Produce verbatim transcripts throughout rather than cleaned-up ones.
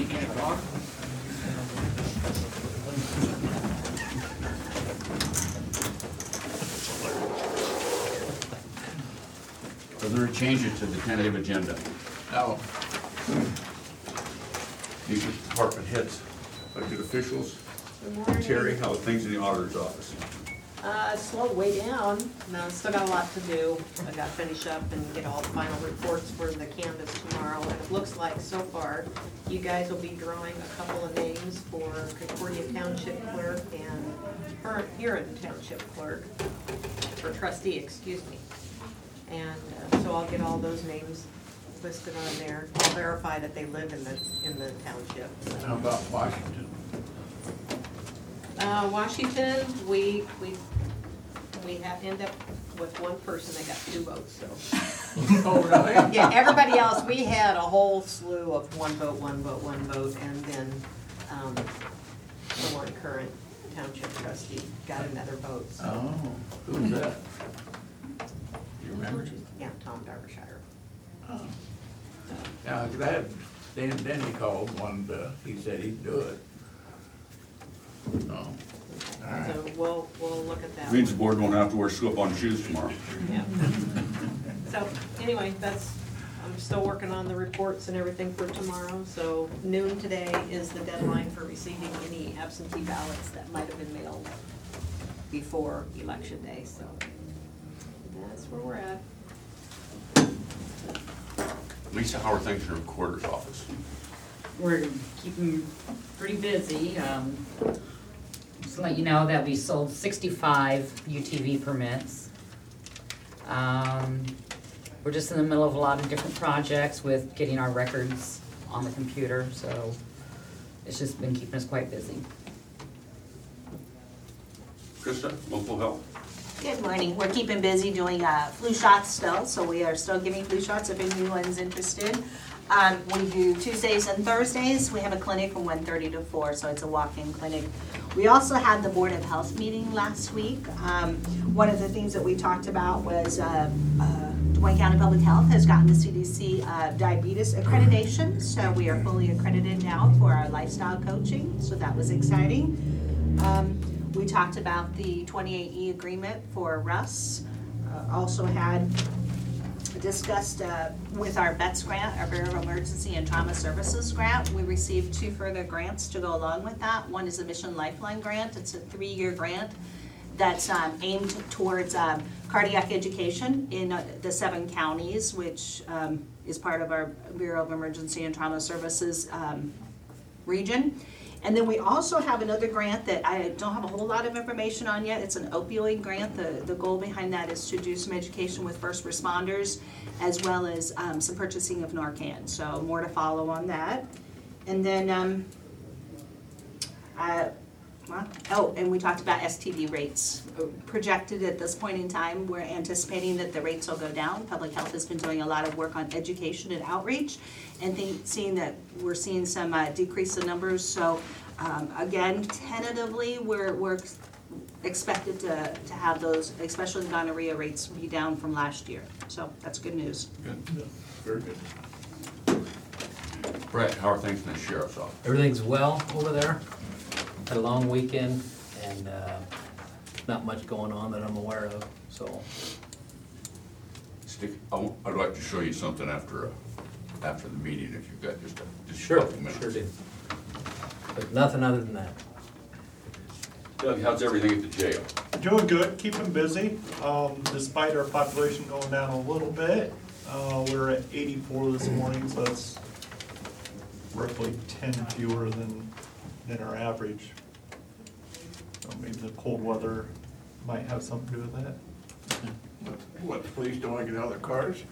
He can't talk. Are there any changes to the tentative agenda? No. These are department heads, elected officials. Good morning. Terry, how are things in the auditor's office? Uh, slowed way down. No, still got a lot to do. I gotta finish up and get all the final reports for the canvas tomorrow. And it looks like so far, you guys will be drawing a couple of names for Concordia Township Clerk and current Huron Township Clerk, or trustee, excuse me. And uh, so I'll get all those names listed on there. I'll verify that they live in the, in the township. so. How about Washington? Uh, Washington, we, we, we have, end up with one person that got two votes, so. Oh, really? Yeah, everybody else, we had a whole slew of one vote, one vote, one vote, and then, um, the one current township trustee got another vote, so. Oh, who's that? You remember? Yeah, Tom Darbyshire. Oh. Yeah, 'cause I had, Dan, Denny called one, uh, he said he'd do it. No. All right. So we'll, we'll look at that Means the one. board won't have to wear slip-on shoes tomorrow. Yeah. So, anyway, that's, I'm still working on the reports and everything for tomorrow, so noon today is the deadline for receiving any absentee ballots that might have been mailed before election day, so that's where we're at. Lisa, how are things in the recorder's office? We're keeping pretty busy. Um, Just to let you know that we sold sixty-five U T V permits. Um, We're just in the middle of a lot of different projects with getting our records on the computer, so it's just been keeping us quite busy. Krista, local health? Good morning. We're keeping busy doing uh, flu shots still, so we are still giving flu shots if anyone's interested. Um, we do Tuesdays and Thursdays. We have a clinic from one thirty to four, so it's a walk-in clinic. We also had the Board of Health meeting last week. Um, one of the things that we talked about was uh, uh, Des Moines County Public Health has gotten the C D C uh, diabetes accreditation, so we are fully accredited now for our lifestyle coaching, so that was exciting. Um, We talked about the twenty-eight E agreement for Russ. Uh, Also had discussed uh, with our B E T S grant, our Bureau of Emergency and Trauma Services grant. We received two further grants to go along with that. One is a Mission Lifeline grant. It's a three-year grant that's um, aimed towards um, cardiac education in uh, the seven counties, which um, is part of our Bureau of Emergency and Trauma Services um, region. And then we also have another grant that I don't have a whole lot of information on yet. It's an opioid grant. The, the goal behind that is to do some education with first responders as well as um, some purchasing of Narcan. So more to follow on that. And then, um, uh, well, oh, and we talked about S T D rates. Projected at this point in time, we're anticipating that the rates will go down. Public Health has been doing a lot of work on education and outreach, and think, seeing that we're seeing some uh, decrease in numbers. So um, again, tentatively, we're, we're expected to, to have those, especially gonorrhea rates, be down from last year. So that's good news. Good, very good. Brett, how are things in the sheriff's office? Everything's well over there. Had a long weekend and uh, not much going on that I'm aware of, so. Stick, I w- I'd like to show you something after, uh, after the meeting, if you've got just a, just a Sure, couple minutes. sure did. But nothing other than that. Doug, how's everything at the jail? Doing good, keeping busy, um, despite our population going down a little bit. Uh, we're at eighty-four this morning, so that's roughly ten fewer than, than our average. So maybe the cold weather might have something to do with that. What, what, the police don't want to get out of their cars?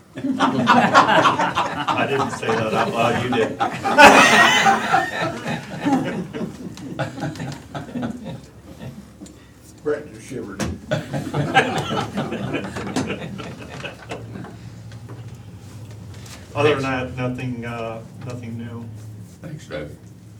I didn't say that out loud, you did. Brett just shivered. Other than that, nothing, uh, nothing new. Thanks, Doug.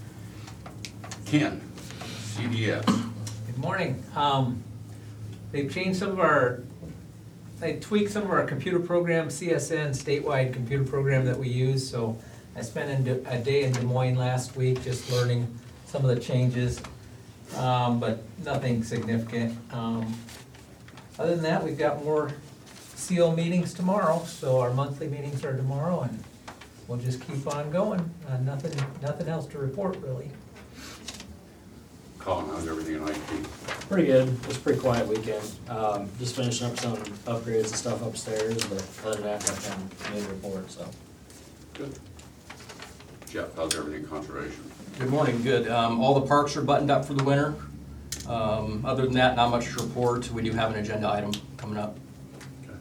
Ken, C D S. Good morning. Um, they've changed some of our, they tweaked some of our computer program, C S N statewide computer program that we use, so I spent in De- a day in Des Moines last week, just learning some of the changes, um, but nothing significant. Um, Other than that, we've got more C O meetings tomorrow, so our monthly meetings are tomorrow, and we'll just keep on going. Uh, nothing, nothing else to report, really. Colin, how's everything in I T? Pretty good. It was a pretty quiet weekend. Um, just finishing up some upgrades and stuff upstairs, but other than that, nothing made a report, so. Good. Jeff, how's everything in conservation? Good morning, good. Um, all the parks are buttoned up for the winter. Um, other than that, not much to report. We do have an agenda item coming up. Okay.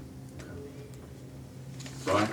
Brian?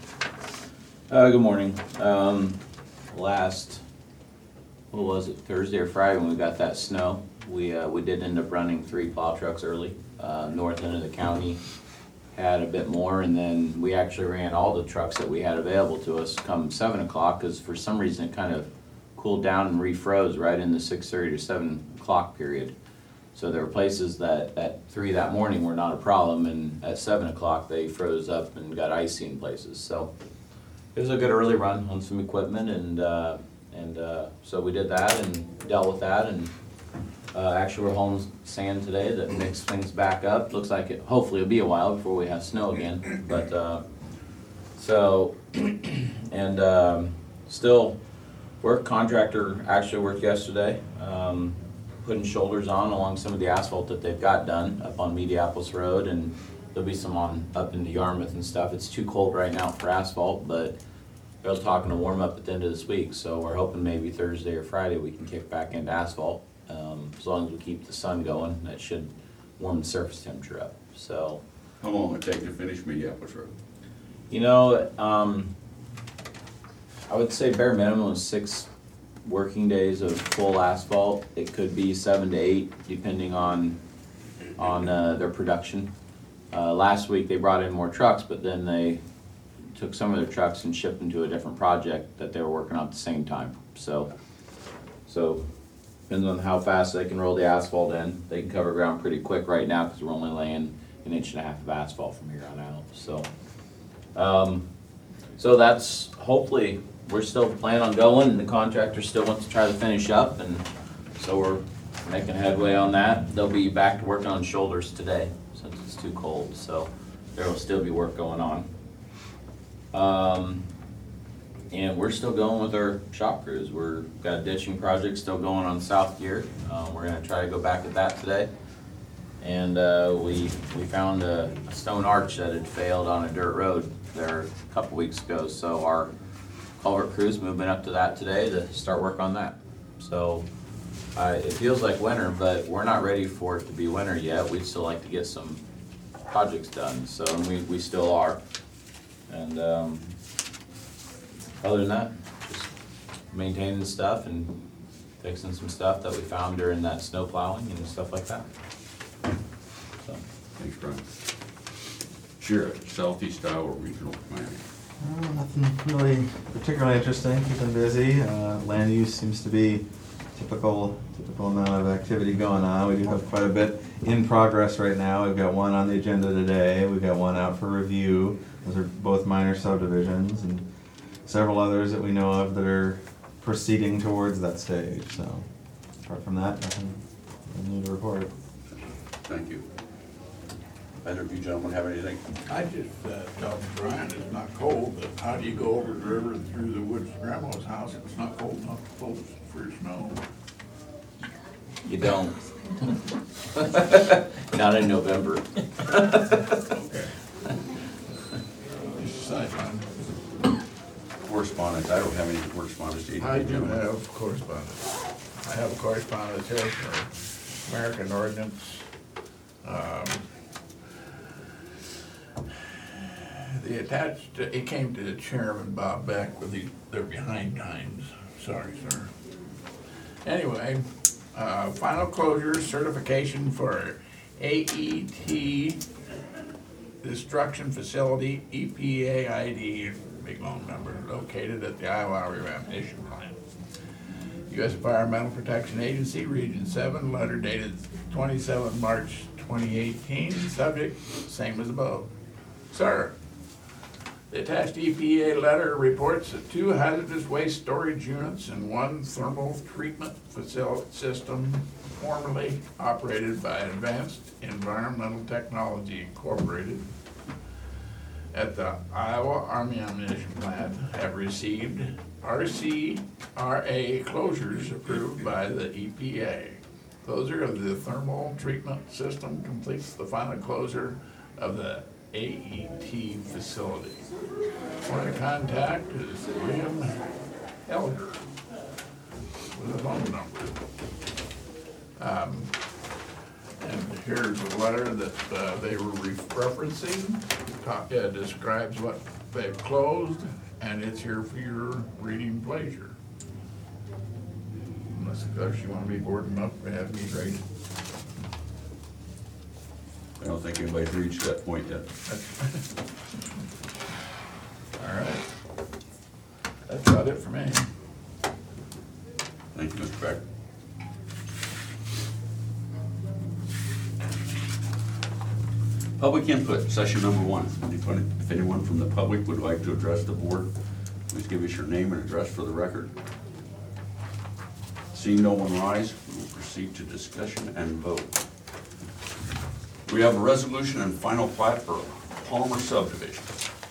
Uh, good morning. Um, last, what was it, Thursday or Friday when we got that snow, we, uh, we did end up running three plow trucks early. Uh, north end of the county had a bit more, and then we actually ran all the trucks that we had available to us come seven o'clock, because for some reason it kind of cooled down and refroze right in the six thirty to seven o'clock period. So there were places that at three that morning were not a problem, and at seven o'clock they froze up and got icy in places. So it was a good early run on some equipment, and uh, and uh, so we did that and dealt with that, and uh, actually we're hauling sand today that mixed things back up. Looks like it hopefully it'll be a while before we have snow again, but uh, so and um, still work. Contractor actually worked yesterday, um, putting shoulders on along some of the asphalt that they've got done up on Mediapolis Road, and there'll be some on up into Yarmouth and stuff. It's too cold right now for asphalt, but they're talking to warm up at the end of this week, so we're hoping maybe Thursday or Friday we can kick back into asphalt. Um, as long as we keep the sun going, that should warm the surface temperature up. So, How long will it take to finish Mediapolis Road? you know, um, I would say bare minimum is six working days of full asphalt. It could be seven to eight, depending on on uh, their production. Uh, last week they brought in more trucks, but then they took some of their trucks and shipped them to a different project that they were working on at the same time. So, so depends on how fast they can roll the asphalt in. They can cover ground pretty quick right now because we're only laying an inch and a half of asphalt from here on out. So, um, so that's hopefully we're still planning on going, and the contractor still wants to try to finish up, and so we're making headway on that. They'll be back to working on shoulders today since it's too cold, so there will still be work going on. Um, and we're still going with our shop crews. We're got a ditching project still going on South Gear. Um, we're gonna try to go back at that today. And uh, we we found a, a stone arch that had failed on a dirt road there a couple weeks ago. So our culvert crew's moving up to that today to start work on that. So uh, it feels like winter, but we're not ready for it to be winter yet. We'd still like to get some projects done. So and we, we still are. And um, other than that, just maintaining stuff and fixing some stuff that we found during that snow plowing and stuff like that. So. Thanks, Brian. Sheriff, Southeast Iowa Regional Planning. Uh, Nothing really particularly interesting, keeping busy. Uh, Land use seems to be typical, typical amount of activity going on. We do have quite a bit in progress right now. We've got one on the agenda today. We've got one out for review. Those are both minor subdivisions, and several others that we know of that are proceeding towards that stage. So apart from that, nothing nothing new to report. Thank you. Either of you gentlemen have anything? I just uh, told Brian it's not cold, but how do you go over the river and through the woods to Grandma's house if it's not cold enough to post for snow? You don't. Not in November. Okay. Just a sideline. Correspondence, I don't have any correspondence to either I of you do gentlemen. have correspondence. I have a correspondence here for American Ordinance. Um, The attached, it came to the chairman, Bob Beck, with the, they're behind times. Sorry, sir. Anyway, uh, final closure certification for A E T Destruction Facility, E P A I D, big long number, located at the Iowa Revampification Plant. U S Environmental Protection Agency, Region seven, letter dated twenty-seventh March twenty eighteen, subject, same as above. Sir, The attached E P A letter reports that two hazardous waste storage units and one thermal treatment facility system formerly operated by Advanced Environmental Technology Incorporated at the Iowa Army Ammunition Plant have received R C R A closures approved by the E P A. Closure of the thermal treatment system completes the final closure of the A E T facility. Point of contact is William Elder with a phone number. Um, and here's a letter that uh, they were re- referencing. Top, uh, describes what they've closed, and it's here for your reading pleasure. Unless of course you want to be boarding up and have me read. I don't think anybody's reached that point yet. All right. That's about it for me. Thank you, Mister Beck. Public input, session number one. Anybody- If anyone from the public would like to address the board, please give us your name and address for the record. Seeing no one rise, we will proceed to discussion and vote. We have a resolution and final plat for Palmer subdivision.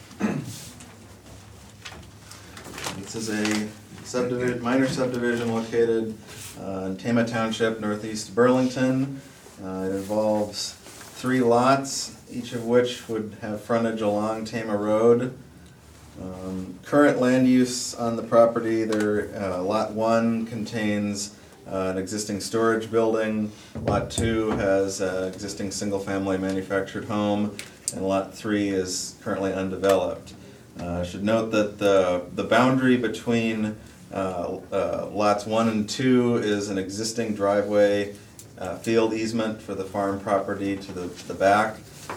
This is a subdivision, minor subdivision located uh, in Tama Township, northeast Burlington. Uh, It involves three lots, each of which would have frontage along Tama Road. Um, Current land use on the property, there, uh, lot one contains uh, an existing storage building. Lot two has an existing single-family manufactured home, and lot three is currently undeveloped. Uh, I should note that the, the boundary between uh, uh, lots one and two is an existing driveway, uh, field easement for the farm property to the, the back.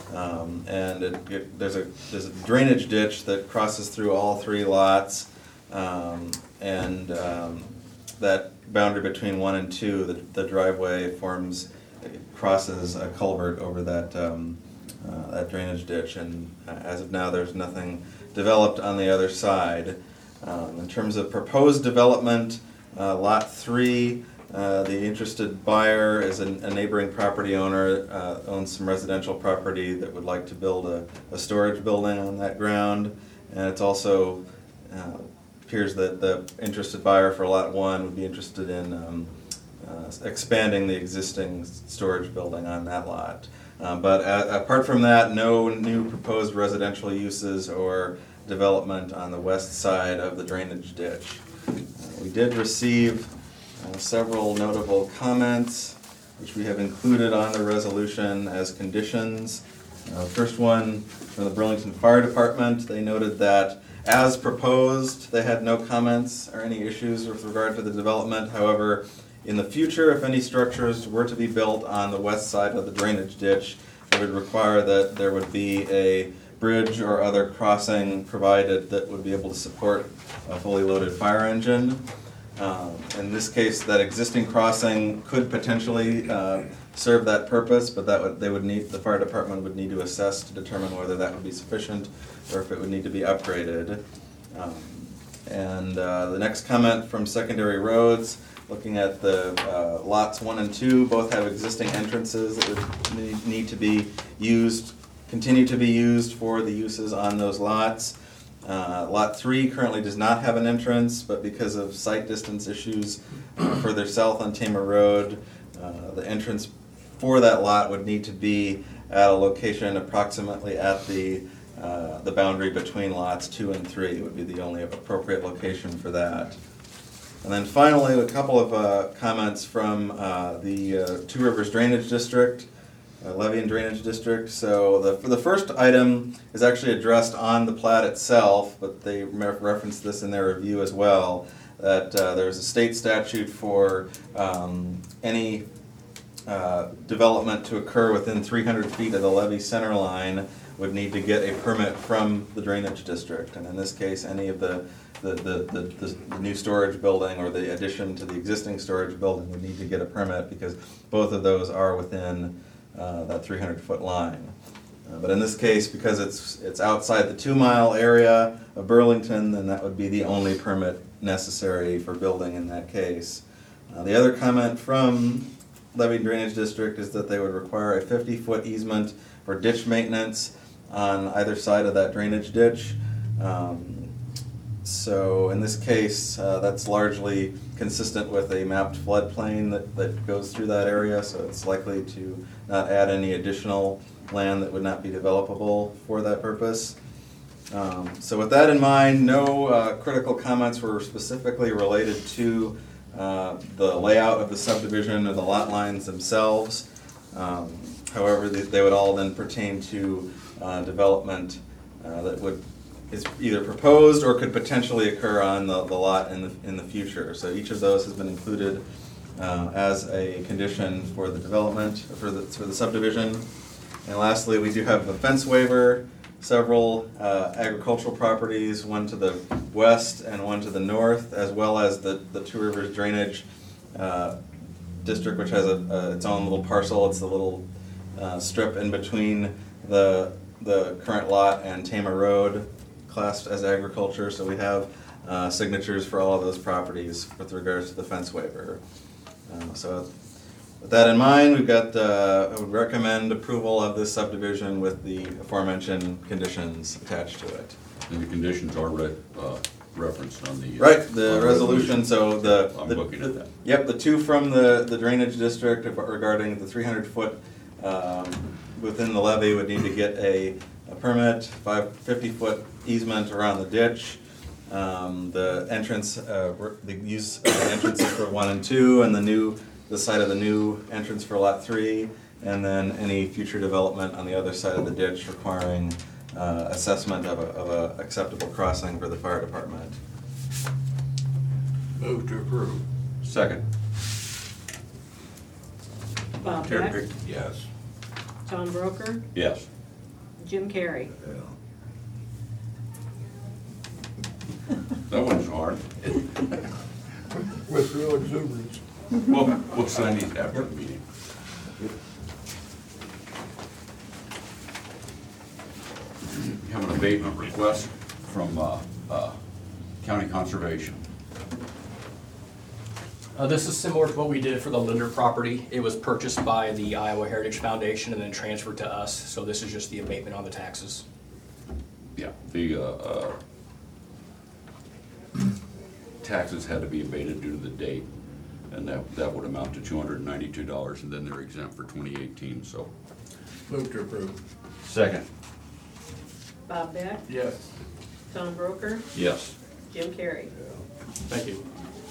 Um, and it, it, there's a there's a drainage ditch that crosses through all three lots, um, and um, that boundary between one and two, the, the driveway forms crosses a culvert over that um, uh, that drainage ditch, and uh, as of now, there's nothing developed on the other side. Um, in terms of proposed development, uh, lot three. Uh, the interested buyer is a, a neighboring property owner, uh, owns some residential property that would like to build a, a storage building on that ground. And it's also uh, appears that the interested buyer for lot one would be interested in um, uh, expanding the existing storage building on that lot. Um, but a, apart from that, no new proposed residential uses or development on the west side of the drainage ditch. Uh, we did receive Uh, several notable comments, which we have included on the resolution as conditions. Uh, first one from the Burlington Fire Department, they noted that as proposed, they had no comments or any issues with regard to the development. However, in the future, if any structures were to be built on the west side of the drainage ditch, it would require that there would be a bridge or other crossing provided that would be able to support a fully loaded fire engine. Um, in this case, that existing crossing could potentially uh, serve that purpose, but that would, they would need, the fire department would need to assess to determine whether that would be sufficient or if it would need to be upgraded. Um, and uh, the next comment from Secondary Roads, looking at the uh, lots one and two, both have existing entrances that would need, need to be used, continue to be used for the uses on those lots. Uh, lot three currently does not have an entrance, but because of site distance issues uh, further south on Tama Road, uh, the entrance for that lot would need to be at a location approximately at the uh, the boundary between lots two and three would be the only appropriate location for that. And then finally, a couple of uh, comments from uh, the uh, Two Rivers Drainage District. Uh, levy and Drainage District. So the, for the first item is actually addressed on the plat itself, but they re- referenced this in their review as well, that uh, there's a state statute for um, any uh, development to occur within three hundred feet of the levee center line would need to get a permit from the drainage district. And in this case, any of the the, the, the, the, the new storage building or the addition to the existing storage building would need to get a permit because both of those are within Uh, that three hundred foot line. Uh, But in this case, because it's, it's outside the two-mile area of Burlington, then that would be the only permit necessary for building in that case. Uh, The other comment from Levy Drainage District is that they would require a fifty-foot easement for ditch maintenance on either side of that drainage ditch. Um, So in this case, uh, that's largely consistent with a mapped floodplain that, that goes through that area, so it's likely to not add any additional land that would not be developable for that purpose. Um, So with that in mind, no uh, critical comments were specifically related to uh, the layout of the subdivision or the lot lines themselves. Um, However, they they would all then pertain to uh, development uh, that would, is either proposed or could potentially occur on the, the lot in the, in the future. So each of those has been included uh, as a condition for the development, for the, for the subdivision. And lastly, we do have a fence waiver, several uh, agricultural properties, one to the west and one to the north, as well as the, the Two Rivers Drainage uh, District, which has a, a, its own little parcel. It's the little uh, strip in between the, the current lot and Tama Road, classed as agriculture. So we have uh, signatures for all of those properties with regards to the fence waiver. Uh, So with that in mind, we've got, uh, I would recommend approval of this subdivision with the aforementioned conditions attached to it. And the conditions are re- uh, referenced on the. uh, Right, the on the resolution, so the. I'm the- looking at that. Yep, the two from the, the drainage district regarding the three hundred foot um, within the levee would need to get a, a permit, five, fifty foot easement around the ditch. Um, The entrance, uh, the use of the entrances for one and two, and the new, the site of the new entrance for lot three, and then any future development on the other side of the ditch requiring uh, assessment of a, of a acceptable crossing for the fire department. Move to approve. Second. Bob Terry Beck, Pick. Yes. Tom Broker, Yes. Jim Carrey. That one's hard. With real exuberance. We'll, we'll sign these after the meeting. We have an abatement request from uh, uh, County Conservation. Uh, this is similar to what we did for the Linder property. It was purchased by the Iowa Heritage Foundation and then transferred to us, so this is just the abatement on the taxes. Yeah, the uh, uh, taxes had to be abated due to the date, and that, that would amount to two hundred ninety-two dollars, and then they're exempt for twenty eighteen, so. Move to approve. Second. Bob Beck, Yes. Tom Broker, Yes. Jim Carrey. Thank you.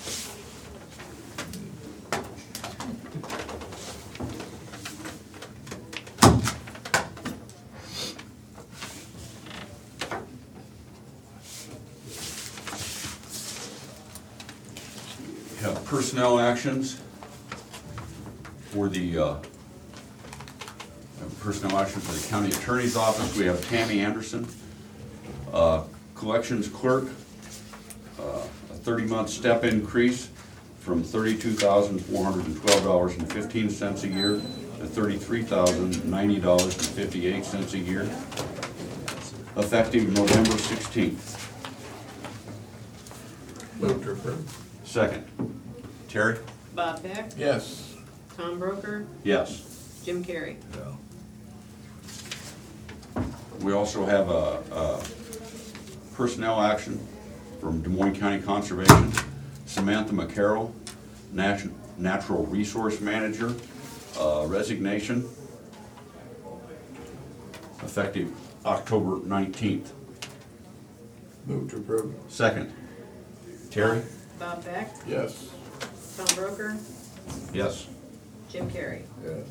We have personnel actions for the, uh, we have personnel action for the county attorney's office. We have Tammy Anderson, uh, collections clerk, uh, a thirty-month step increase from thirty-two thousand four hundred twelve dollars and fifteen cents a year to thirty-three thousand ninety dollars and fifty-eight cents a year, effective November sixteenth. Move to approve. Second. Terry? Bob Beck, Yes. Tom Broker, Yes. Jim Carrey. We also have a, a personnel action from Des Moines County Conservation. Samantha McCarroll, nat- Natural Resource Manager, uh, resignation, effective October nineteenth. Move to approve. Second. Terry? Bob Beck, Yes. Tom Broker, Yes. Jim Carrey. Yes.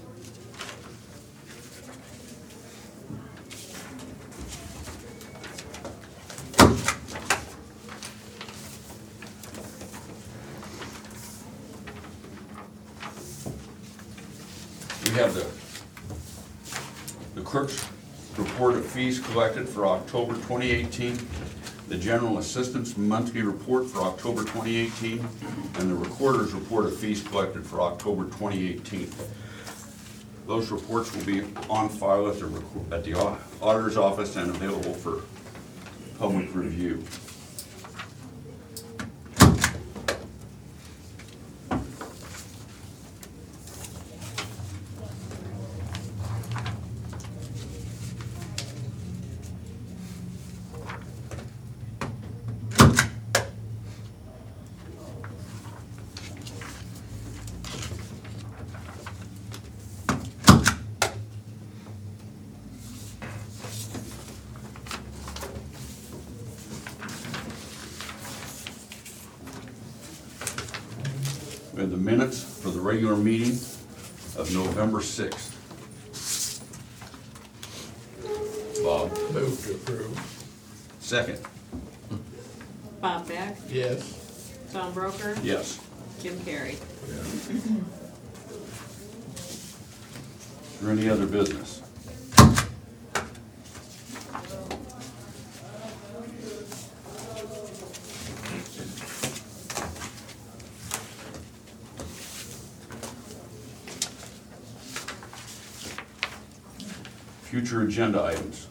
We have the, the clerk's report of fees collected for October twenty eighteen, the general assistance monthly report for October twenty eighteen, and the recorder's report of fees collected for October twenty eighteen. Those reports will be on file at the, rec- at the au- auditor's office and available for public review. We have the minutes for the regular meeting of November sixth. Bob, Move to approve. second. Bob Beck, Yes. Tom Broker, Yes. Jim Carrey. Is there any other business? Future agenda items.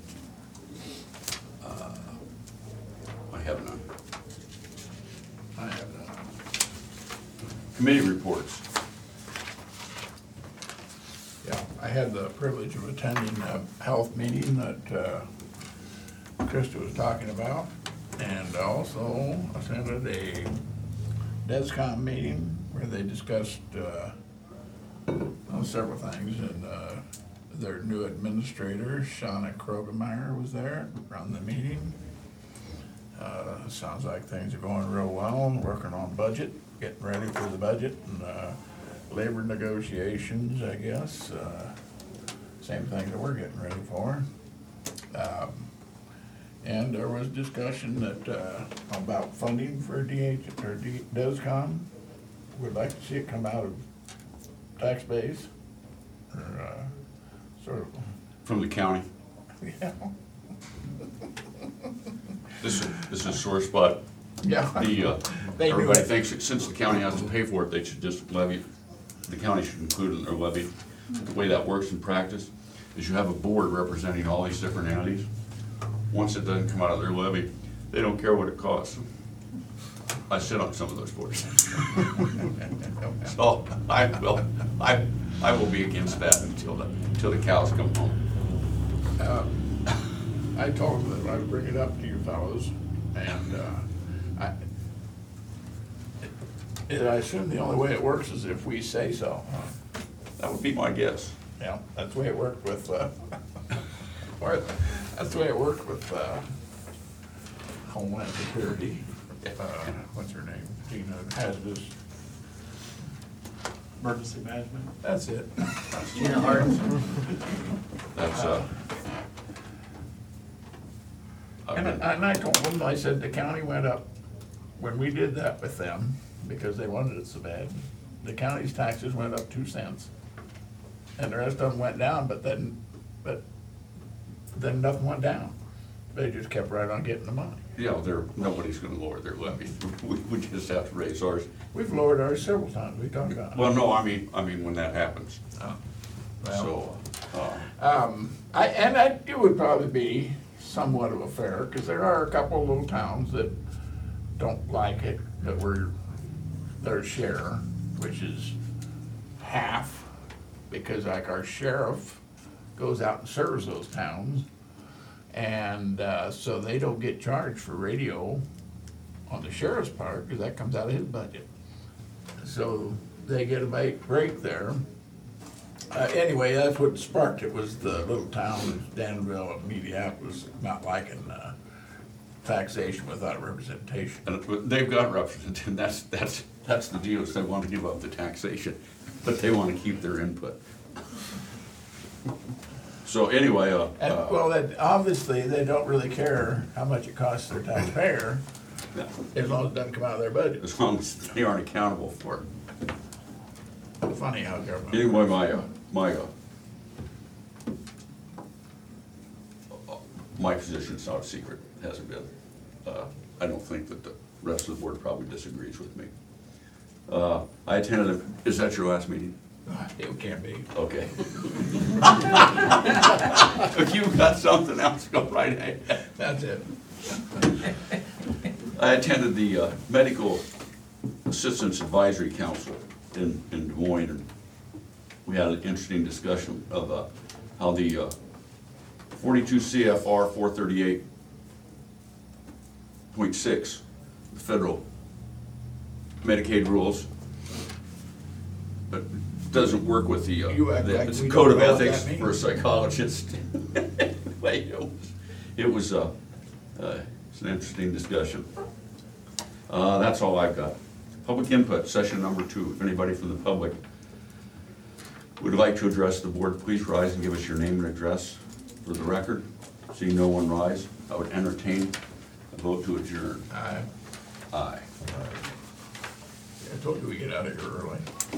Uh, I have none. I have none. Committee reports. Yeah, I had the privilege of attending a health meeting that uh, Krista was talking about, and also attended a DESCOM meeting where they discussed uh, on several things, and uh, their new administrator, Shauna Krogemeyer, was there, run the meeting. Uh, Sounds like things are going real well, and working on budget, getting ready for the budget, and uh, labor negotiations, I guess. uh, Same thing that we're getting ready for. Um, And there was discussion that, uh, about funding for D H, or D- DESCOM. Would like to see it come out of tax base, or, uh, sort of, From the county. yeah. This is, this is a sore spot. Yeah. The, uh, They do everybody it. thinks that since the county has to pay for it, they should just levy, the county should include it in their levy. The way that works in practice is you have a board representing all these different entities. Once it doesn't come out of their levy, they don't care what it costs. I sit on some of those boards. So I will, I, I will be against that until the, until the cows come home. Uh, I told them that I'd bring it up to you fellows, and uh, I, it- I assume the only way it works is if we say so. huh? That would be my guess. Yeah, that's the way it worked with, uh, or, that's the way it worked with uh, Homeland Security. Uh, What's her name? Gina Hasbus. Emergency management. That's it. Gina Hart. That's, uh. I've And been- I, and I told them, I said, the county went up, when we did that with them, because they wanted it so bad, the county's taxes went up two cents. And the rest of them went down, but then, but then nothing went down. They just kept right on getting the money. Yeah, there, nobody's gonna lower their levy. We, we just have to raise ours. We've lowered ours several times, we talked about it. Well, no, I mean, I mean, when that happens. Oh, So, well, uh, um, I, and I, it would probably be somewhat of a fair, because there are a couple of little towns that don't like it, that we're their share, which is half, because like our sheriff goes out and serves those towns. And, uh, so they don't get charged for radio on the sheriff's part, because that comes out of his budget. So they get a break, break there. Uh, anyway, that's what sparked it, was the little towns, Danville and Mediapolis, not liking, uh, taxation without representation. and they've got representation, that's, that's, that's the deal, is they want to give up the taxation, but they want to keep their input. So anyway, uh, And, uh, well, that, obviously, they don't really care how much it costs their taxpayer, yeah, as long as it doesn't come out of their budget. as long as they aren't accountable for it. Funny how government. Anyway, my, uh, my, uh, my position's not a secret, hasn't been. Uh, I don't think that the rest of the board probably disagrees with me. Uh, I attended, a- is that your last meeting? Ah, It can't be. Okay. If you've got something else, go right ahead. That's it. I attended the uh, Medical Assistance Advisory Council in, in Des Moines, and we had an interesting discussion of uh, how the uh, forty-two C F R four thirty-eight point six, the federal Medicaid rules, but doesn't work with the, uh, You act the- like it's we a code of don't know what ethics that means. for a psychologist. Anyway, it was, it was, uh, uh, it's an interesting discussion. Uh, that's all I've got. Public input, session number two. If anybody from the public would like to address the board, please rise and give us your name and address for the record. Seeing no one rise, I would entertain a vote to adjourn. I, Aye. I told you we get out of here early.